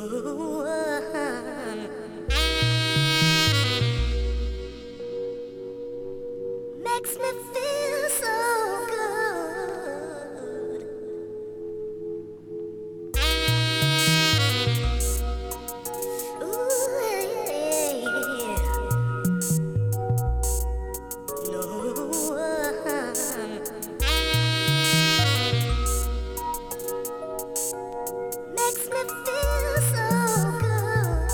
Makes me feel so good. Ooh, yeah. No. Makes me feel so good.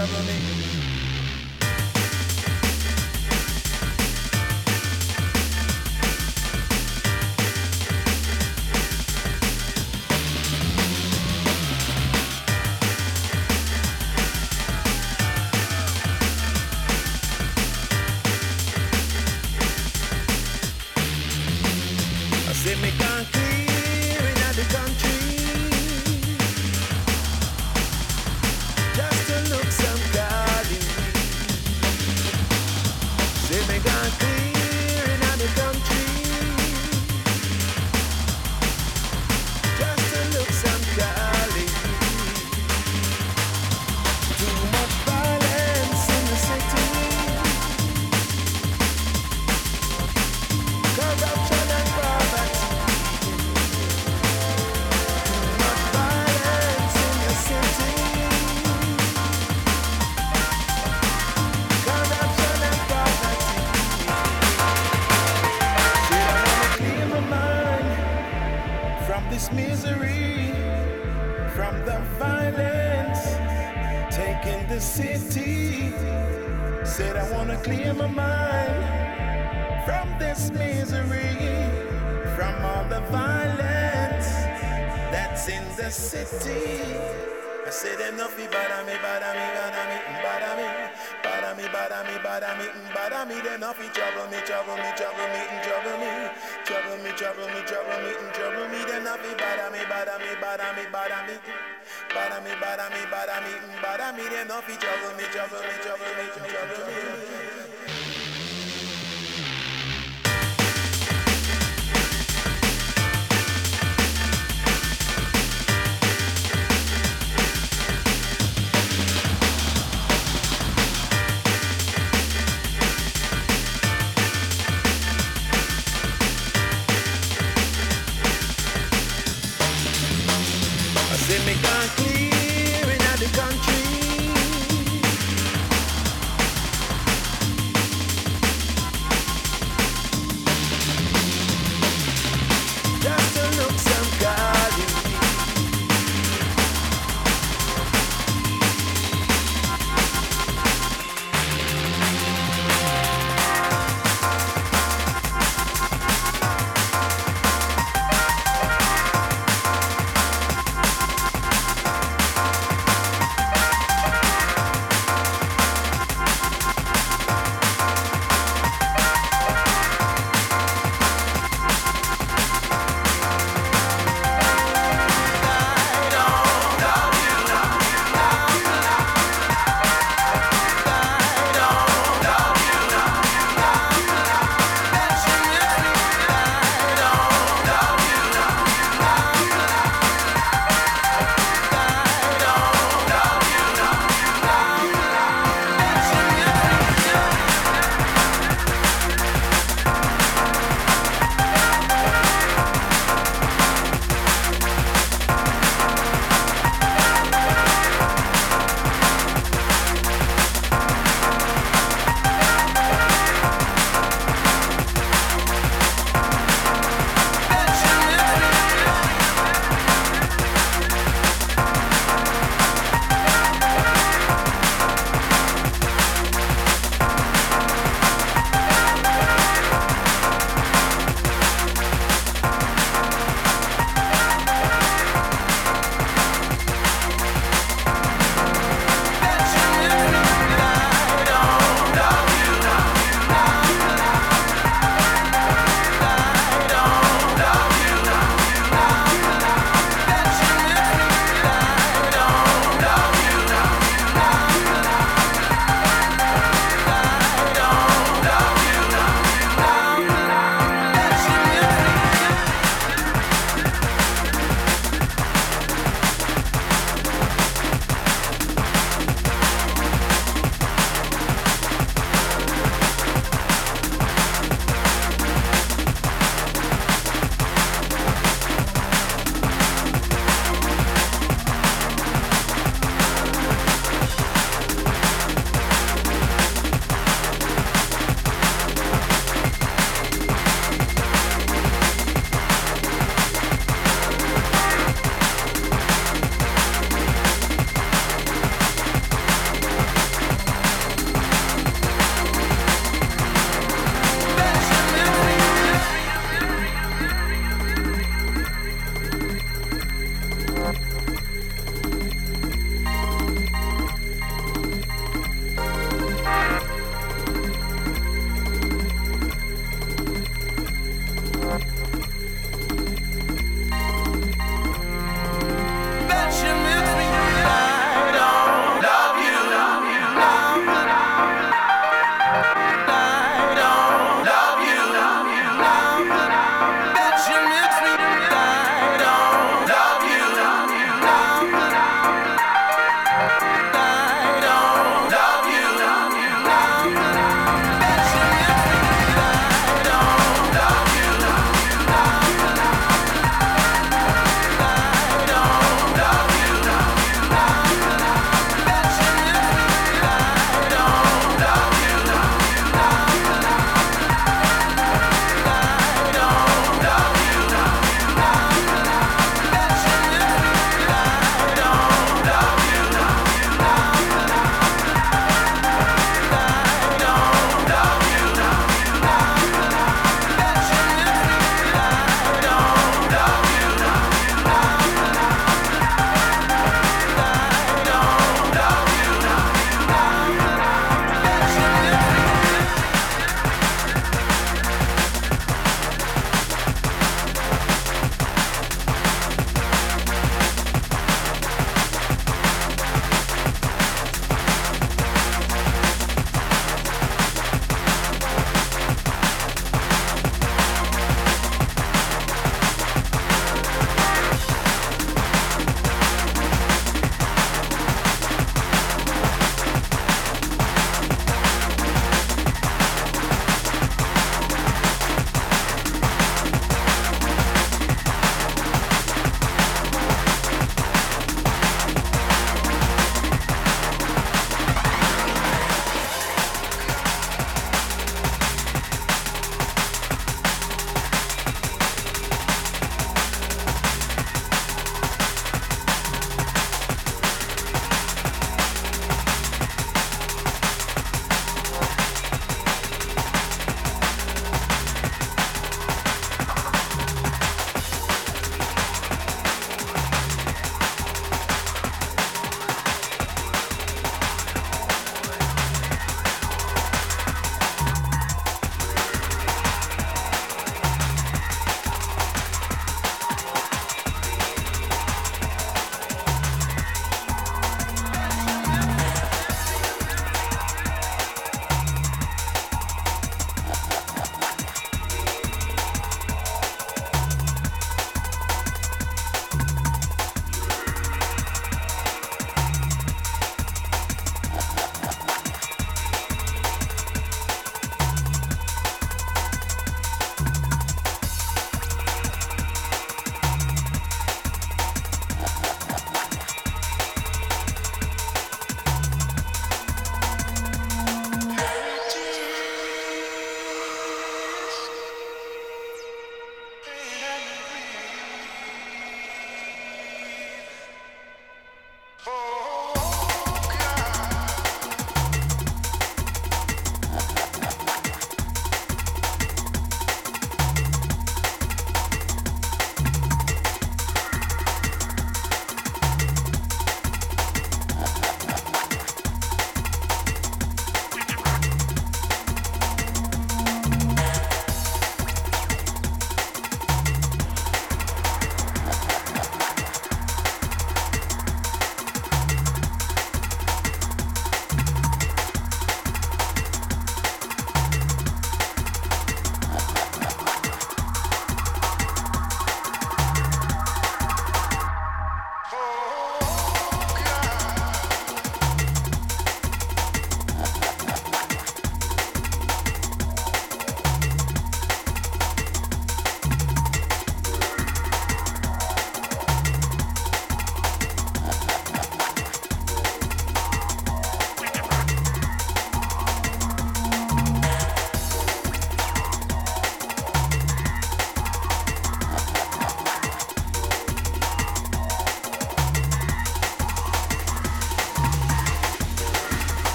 trouble me. I say me gone clear in the country, just to look some God in me. Say me gone clear in the country, just to look some God in me. Too much violence in the city, corruption and poverty. This misery, from the violence taking the city. Said I wanna clear my mind from this misery, from all the violence that's in the city. I said enough, bada me, bada me, bada me, bada me, bada me, bada me, bada me, bada me. Enough, trouble me, trouble me, trouble me, trouble me, trouble me, trouble me, trouble me, trouble me. Enough, bada me, bada me, bada me, bada me, bada me, bada me, bada me, bada me. Enough, trouble me, trouble me, trouble me, trouble me. Say me gone clear in the country, just to look some God in me.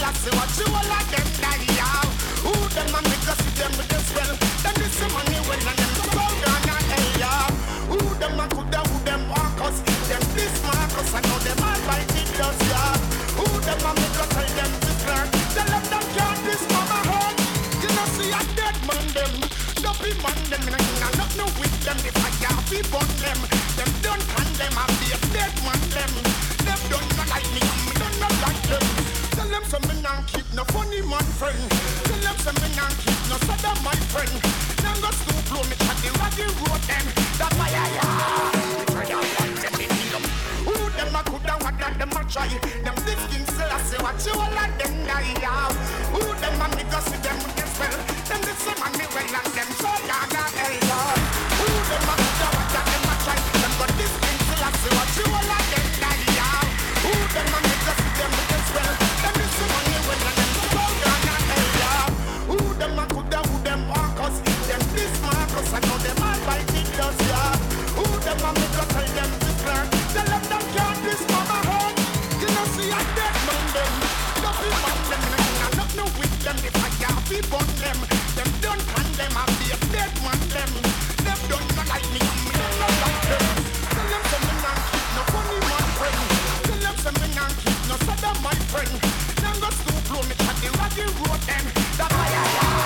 Selassie, watch you all of them die, yeah. Who them a make us see them with them spell? Them this money well and them so gonna hell, yeah. Who them a coulda, who them walk us? Them this Marcus, I know them all by the dust, yeah. Who them a make us tell them this learn? Tell them can't this mama home. You know see a dead man them. Don't be man them, not no with them. If I can't be burn them, them don't condemn. I be a dead man them. Them don't not like me, me don't not like them. Tell them some me not keep no funny man friend. Tell them some me not keep no sada my friend. Now go stoop blow me chat the raggy road them. That fire yeah. Try out one them in them. Who them a coulda what that them a try? Them this king still I say what you all of them die yeah. Who them a make us see them with them spell? Them this some money well and them so gaga hell yeah. Who them a coulda what that them a try? Them got this king still I say what you all of them die yeah. Who them a make us see them with them spell? Them this some money well and them so gaga hell yeah. Who them a coulda who them walk us? Them this Marcus I know them all by the dust yeah. Who them a make us tell them this learn? Tell them can't this mama home. You know see a dead man them. Don't be man them, not no with them. If I can't be burn them, them don't condemn. I be a dead man them. Them don't not like me, me don't not like them. Tell them some me not keep no funny man friend. Tell them some me not keep no sada my friend. Now go stoop blow me chat the raggy road them. That fire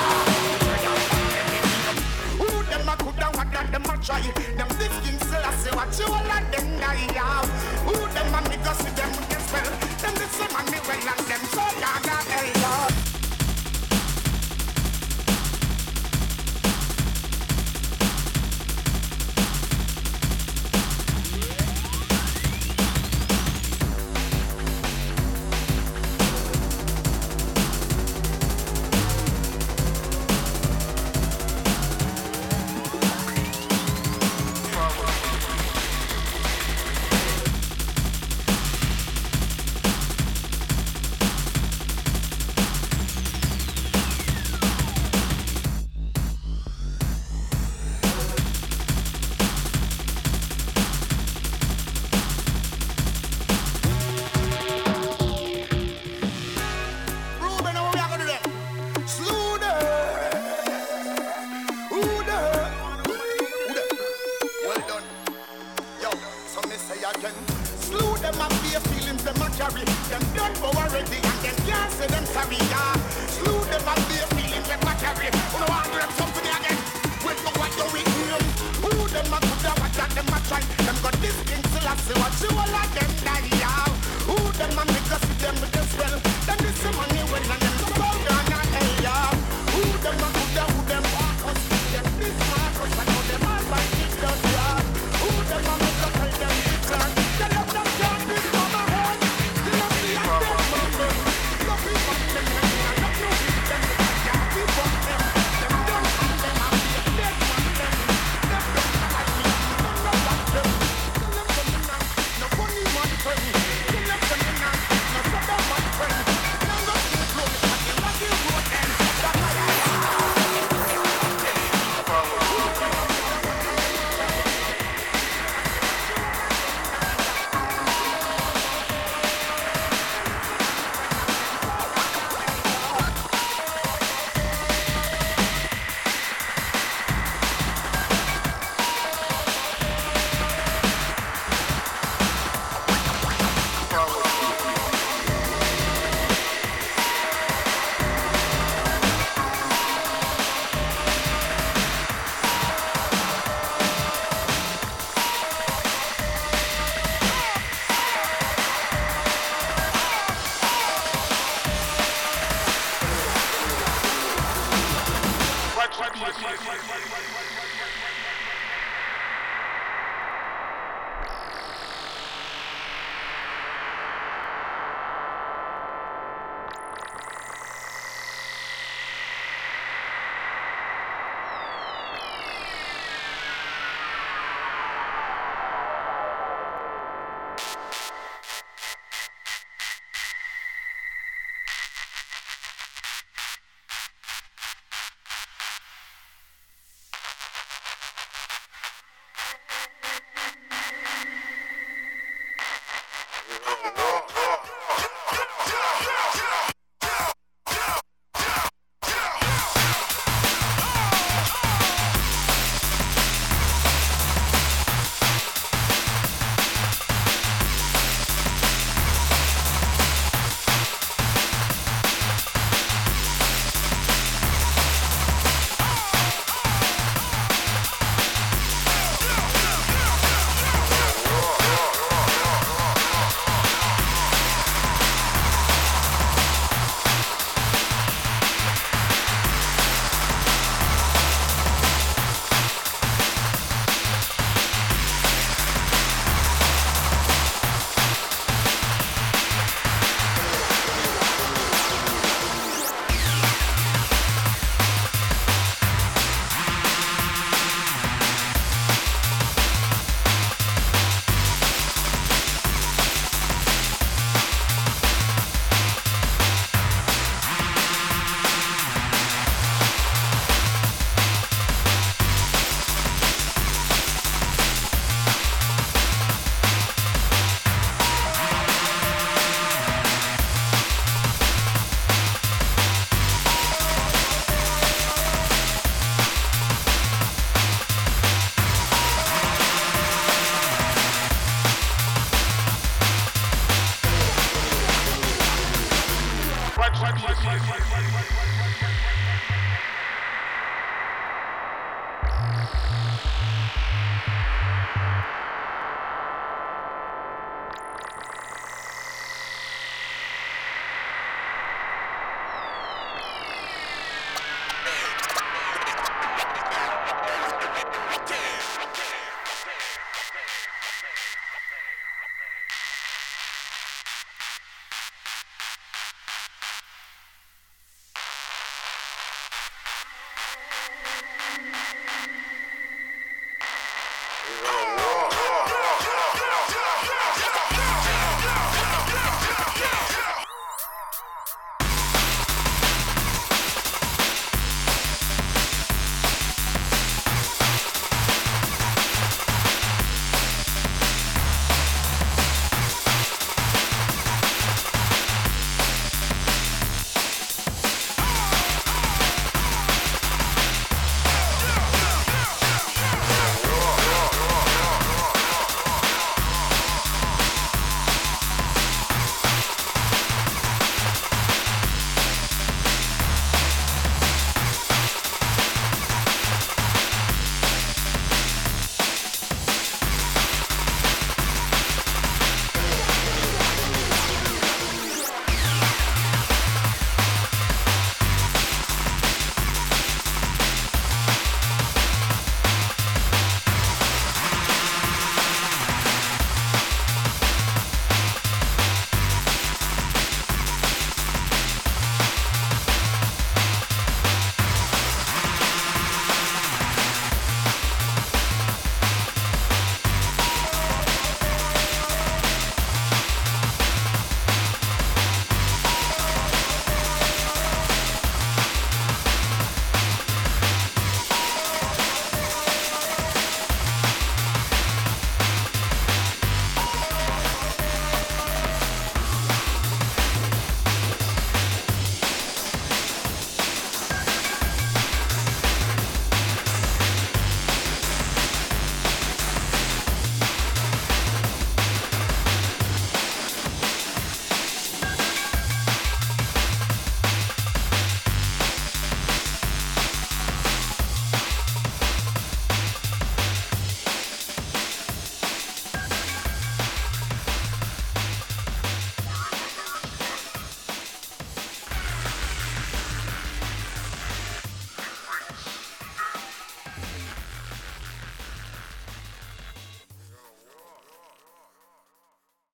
who them a coulda what that them a try? Them this king still I say what you all of them die yeah. Who them a make us see them with them spell? Them this some money well and them so gaga hell yeah.